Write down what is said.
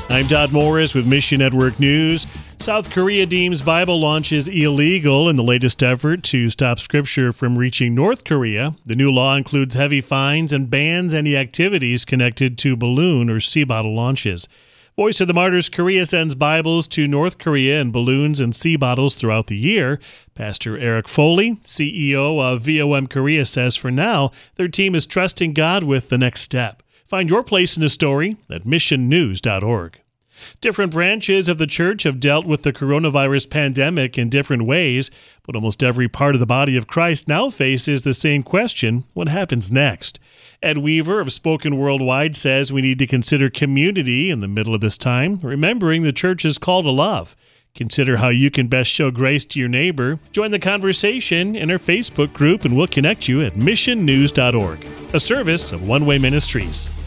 I'm Todd Morris with Mission Network News. South Korea deems Bible launches illegal in the latest effort to stop Scripture from reaching North Korea. The new law includes heavy fines and bans any activities connected to balloon or sea bottle launches. Voice of the Martyrs Korea sends Bibles to North Korea and balloons and sea bottles throughout the year. Pastor Eric Foley, CEO of VOM Korea, says for now, their team is trusting God with the next step. Find your place in the story at missionnews.org. Different branches of the church have dealt with the coronavirus pandemic in different ways, but almost every part of the body of Christ now faces the same question: what happens next? Ed Weaver of Spoken Worldwide says we need to consider community in the middle of this time, remembering the church's call to love. Consider how you can best show grace to your neighbor. Join the conversation in our Facebook group, and we'll connect you at missionnews.org, a service of One Way Ministries.